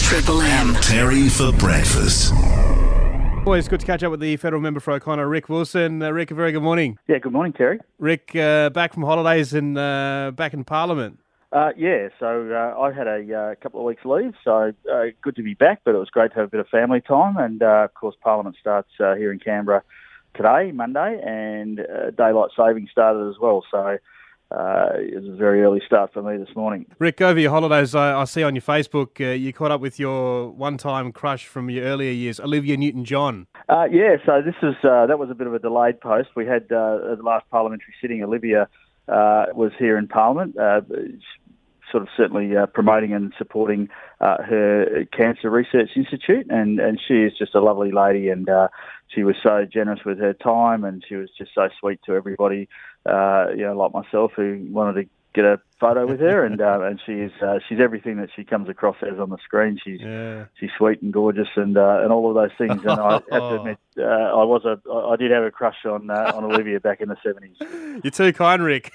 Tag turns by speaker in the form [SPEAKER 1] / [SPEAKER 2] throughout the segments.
[SPEAKER 1] Triple M.
[SPEAKER 2] Terry for breakfast.
[SPEAKER 3] Always good to catch up with the federal member for O'Connor, Rick Wilson. Rick, a very good morning.
[SPEAKER 4] Yeah, good morning, Terry.
[SPEAKER 3] Rick, back from holidays and back in Parliament.
[SPEAKER 4] So I had a couple of weeks leave, so good to be back, but it was great to have a bit of family time. And, of course, Parliament starts here in Canberra today, Monday, and daylight saving started as well. So it was a very early start for me this morning.
[SPEAKER 3] Rick, over your holidays, I see on your Facebook you caught up with your one-time crush from your earlier years, Olivia Newton-John.
[SPEAKER 4] So this was that was a bit of a delayed post. We had the last parliamentary sitting. Olivia was here in Parliament, sort of certainly promoting and supporting her Cancer Research Institute, and she is just a lovely lady, and she was so generous with her time, and she was just so sweet to everybody, like myself, who wanted to get a photo with her, and she's everything that she comes across as on the screen. She's sweet and gorgeous, and all of those things. And I have to admit, I did have a crush on Olivia back in the 70s.
[SPEAKER 3] You're too kind, Rick.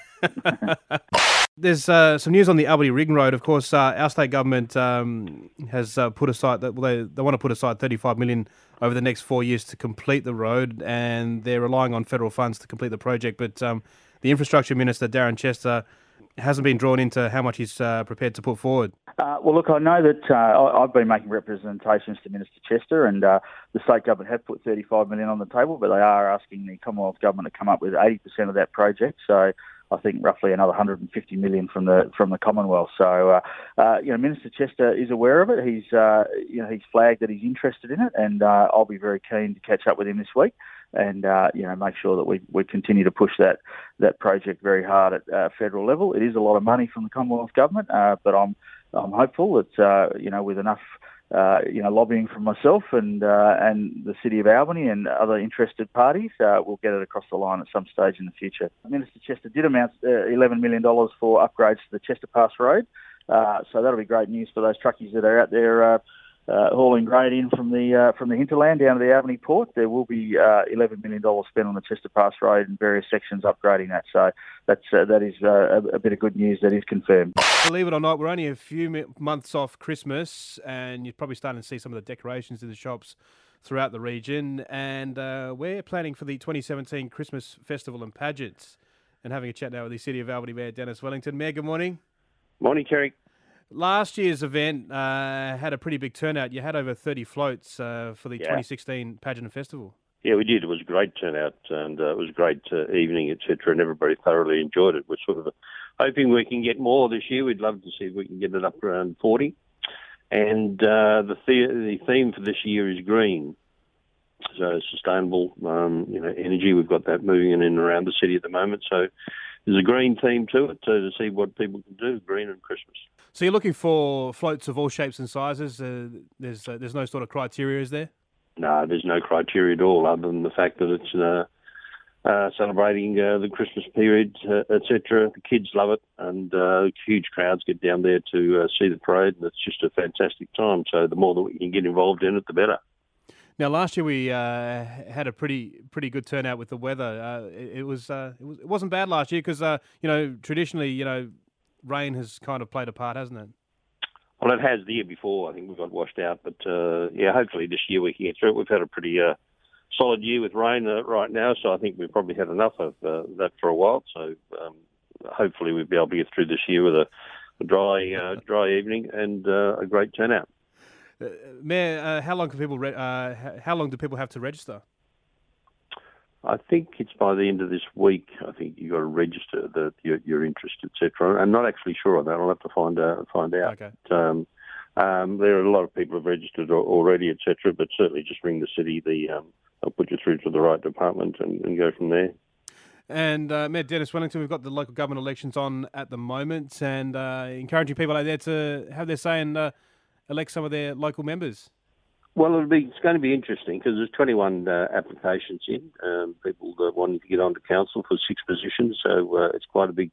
[SPEAKER 3] There's some news on the Albany Ring Road. Of course, our state government has put aside they want to put aside $35 million over the next 4 years to complete the road, and they're relying on federal funds to complete the project. But the Infrastructure Minister, Darren Chester, hasn't been drawn into how much he's prepared to put forward.
[SPEAKER 4] Well, look, I know that I've been making representations to Minister Chester, and the state government have put $35 million on the table, but they are asking the Commonwealth government to come up with 80% of that project. So I think roughly another $150 million from the Commonwealth. So, Minister Chester is aware of it. He's flagged that he's interested in it, and I'll be very keen to catch up with him this week and make sure that we continue to push that project very hard at federal level. It is a lot of money from the Commonwealth government, but I'm hopeful that with enough lobbying from myself and the City of Albany and other interested parties, we'll get it across the line at some stage in the future. Minister Chester did announce $11 million for upgrades to the Chester Pass Road, so that'll be great news for those truckies that are out there hauling grain in from the hinterland down to the Albany port. There will be $11 million spent on the Chester Pass Road and various sections upgrading that. So that is a bit of good news that is confirmed.
[SPEAKER 3] Believe it or not, we're only a few months off Christmas, and you're probably starting to see some of the decorations in the shops throughout the region. And we're planning for the 2017 Christmas Festival and Pageants, and having a chat now with the City of Albany Mayor Dennis Wellington. Mayor, good morning.
[SPEAKER 5] Morning, Terry.
[SPEAKER 3] Last year's event had a pretty big turnout. You had over 30 floats for the 2016 Pageant and Festival. Yeah,
[SPEAKER 5] we did. It was a great turnout, and it was a great evening, etc., and everybody thoroughly enjoyed it. We're sort of hoping we can get more this year. We'd love to see if we can get it up around 40. And the theme for this year is green, so sustainable energy. We've got that moving in and around the city at the moment, so there's a green theme to it, so to see what people can do, green and Christmas.
[SPEAKER 3] So you're looking for floats of all shapes and sizes. There's no sort of criteria, is there?
[SPEAKER 5] No, there's no criteria at all, other than the fact that it's celebrating the Christmas period, etc. The kids love it, and huge crowds get down there to see the parade, and it's just a fantastic time. So the more that we can get involved in it, the better.
[SPEAKER 3] Now, last year we had a pretty good turnout with the weather. It wasn't bad last year because traditionally rain has kind of played a part, hasn't it?
[SPEAKER 5] Well, it has the year before. I think we got washed out, but hopefully this year we can get through it. We've had a pretty solid year with rain right now, so I think we've probably had enough of that for a while. So hopefully we'll be able to get through this year with a dry evening and a great turnout.
[SPEAKER 3] Mayor, how long do people have to register?
[SPEAKER 5] I think it's by the end of this week. I think you've got to register that you're interested, etc. I'm not actually sure on that. I'll have to find out.
[SPEAKER 3] Okay.
[SPEAKER 5] There are a lot of people who have registered already, etc. But certainly just ring the city. I'll put you through to the right department and go from there.
[SPEAKER 3] And Mayor Dennis Wellington, we've got the local government elections on at the moment, and encouraging people out there to have their say and elect some of their local members.
[SPEAKER 5] Well, it's going to be interesting because there's 21 applications in, people wanting to get onto council for 6 positions. So it's quite a big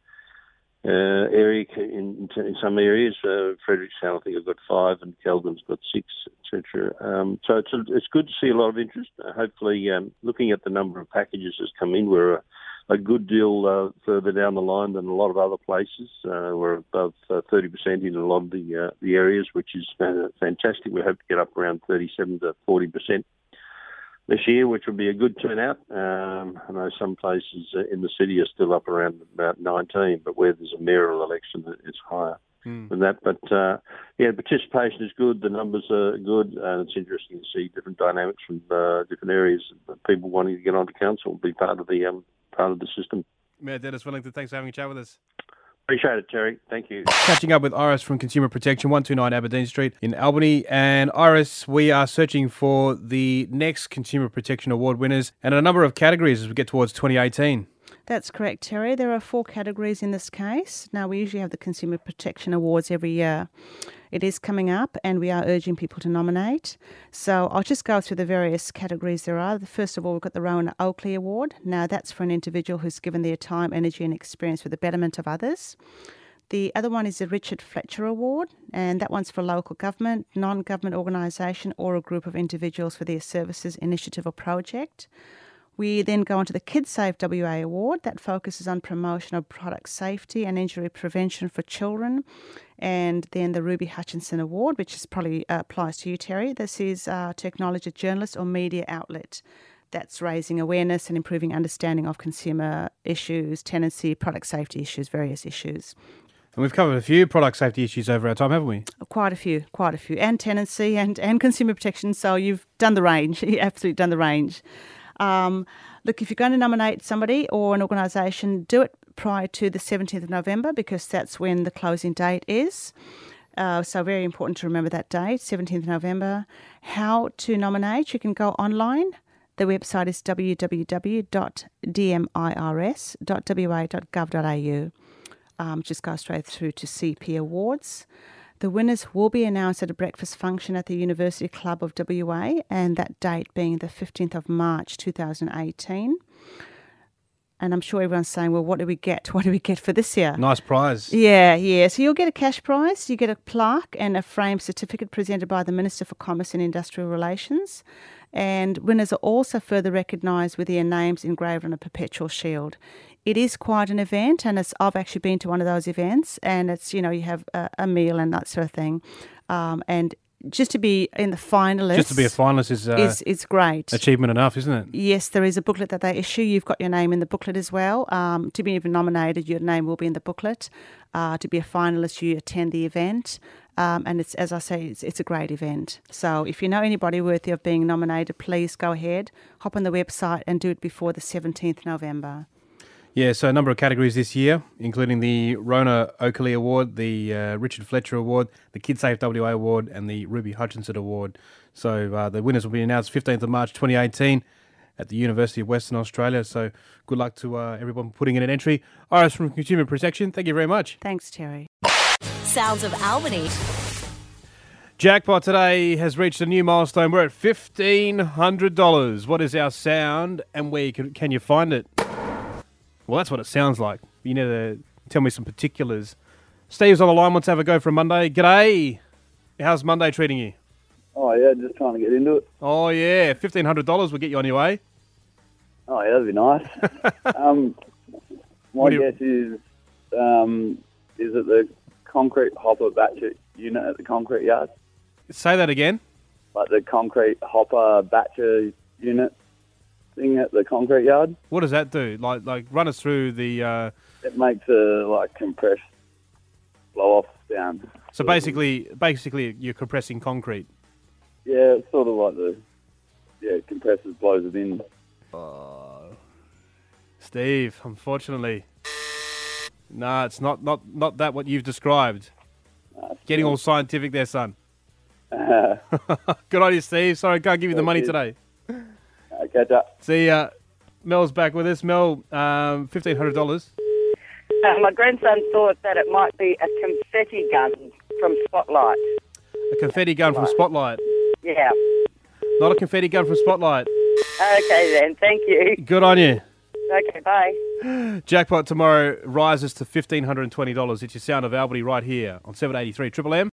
[SPEAKER 5] area in some areas. Frederickstown, I think, have got 5, and Kelvin's got 6, etc. So it's good to see a lot of interest. Hopefully, looking at the number of packages that's come in, we're a good deal further down the line than a lot of other places. We're above 30% in a lot of the areas, which is fantastic. We hope to get up around 37 to 40% this year, which would be a good turnout. I know some places in the city are still up around about 19, but where there's a mayoral election, it's higher than that. But participation is good. The numbers are good, and it's interesting to see different dynamics from different areas. People wanting to get onto council and be part of the system.
[SPEAKER 3] Mayor Dennis Wellington, thanks for having a chat with us.
[SPEAKER 5] Appreciate it, Terry. Thank you.
[SPEAKER 3] Catching up with Iris from Consumer Protection, 129 Aberdeen Street in Albany. And Iris, we are searching for the next Consumer Protection Award winners and a number of categories as we get towards 2018.
[SPEAKER 1] That's correct, Terry. There are 4 categories in this case. Now, we usually have the Consumer Protection Awards every year. It is coming up and we are urging people to nominate. So I'll just go through the various categories there are. First of all, we've got the Rona Oakley Award. Now, that's for an individual who's given their time, energy and experience for the betterment of others. The other one is the Richard Fletcher Award, and that one's for local government, non-government organisation or a group of individuals for their services, initiative or project. We then go on to the KidSafe WA Award. That focuses on promotion of product safety and injury prevention for children. And then the Ruby Hutchinson Award, which is probably applies to you, Terry. This is to acknowledge a journalist or media outlet that's raising awareness and improving understanding of consumer issues, tenancy, product safety issues, various issues.
[SPEAKER 3] And we've covered a few product safety issues over our time, haven't we?
[SPEAKER 1] Quite a few. And tenancy and consumer protection. So you've done the range. You've absolutely done the range. Look, if you're going to nominate somebody or an organisation, do it prior to the 17th of November because that's when the closing date is. So very important to remember that date, 17th of November. How to nominate? You can go online. The website is www.dmirs.wa.gov.au. Just go straight through to CP Awards. The winners will be announced at a breakfast function at the University Club of WA, and that date being the 15th of March 2018. And I'm sure everyone's saying, well, what do we get? What do we get for this year?
[SPEAKER 3] Nice prize.
[SPEAKER 1] Yeah. So you'll get a cash prize, you get a plaque and a framed certificate presented by the Minister for Commerce and Industrial Relations. And winners are also further recognised with their names engraved on a perpetual shield. It is quite an event, and I've actually been to one of those events, and it's, you have a meal and that sort of thing. And just to be in the finalists...
[SPEAKER 3] Just to be a finalist
[SPEAKER 1] is great.
[SPEAKER 3] Achievement enough, isn't it?
[SPEAKER 1] Yes, there is a booklet that they issue. You've got your name in the booklet as well. To be even nominated, your name will be in the booklet. To be a finalist, you attend the event. And it's, as I say, it's a great event. So if you know anybody worthy of being nominated, please go ahead, hop on the website and do it before the 17th November.
[SPEAKER 3] Yeah, so a number of categories this year, including the Rona Oakley Award, the Richard Fletcher Award, the KidSafe WA Award, and the Ruby Hutchinson Award. So the winners will be announced 15th of March 2018 at the University of Western Australia. So good luck to everyone putting in an entry. Iris from Consumer Protection, thank you very much.
[SPEAKER 1] Thanks, Terry.
[SPEAKER 6] Sounds of Albany.
[SPEAKER 3] Jackpot today has reached a new milestone. We're at $1,500. What is our sound and where can you find it? Well, that's what it sounds like. You need to tell me some particulars. Steve's on the line. Wants to have a go for a Monday. G'day. How's Monday treating you?
[SPEAKER 7] Oh, yeah, just trying to get into it.
[SPEAKER 3] Oh, yeah. $1,500 will get you on your way.
[SPEAKER 7] Oh, yeah, that'd be nice. My guess is it the concrete hopper batcher unit at the concrete yard?
[SPEAKER 3] Say that again.
[SPEAKER 7] Like the concrete hopper batcher unit thing at the concrete yard.
[SPEAKER 3] What does that do? Like run us through the...
[SPEAKER 7] It makes a compressed blow-off sound.
[SPEAKER 3] So basically you're compressing concrete.
[SPEAKER 7] Yeah, it's sort of like it compresses, blows it in.
[SPEAKER 3] Oh, Steve, unfortunately. No, it's not that what you've described. Getting all scientific there, son. Good on you, Steve. Sorry, I can't give you the money today.
[SPEAKER 7] Catch up.
[SPEAKER 3] See ya. Mel's back with us. Mel, $1,500.
[SPEAKER 8] My grandson thought that it might be a confetti gun from Spotlight.
[SPEAKER 3] A confetti gun from Spotlight.
[SPEAKER 8] Yeah.
[SPEAKER 3] Not a confetti gun from Spotlight.
[SPEAKER 8] Okay then, thank you.
[SPEAKER 3] Good on you.
[SPEAKER 8] Okay, bye.
[SPEAKER 3] Jackpot tomorrow rises to $1,520. It's your Sound of Albany right here on 783 Triple M.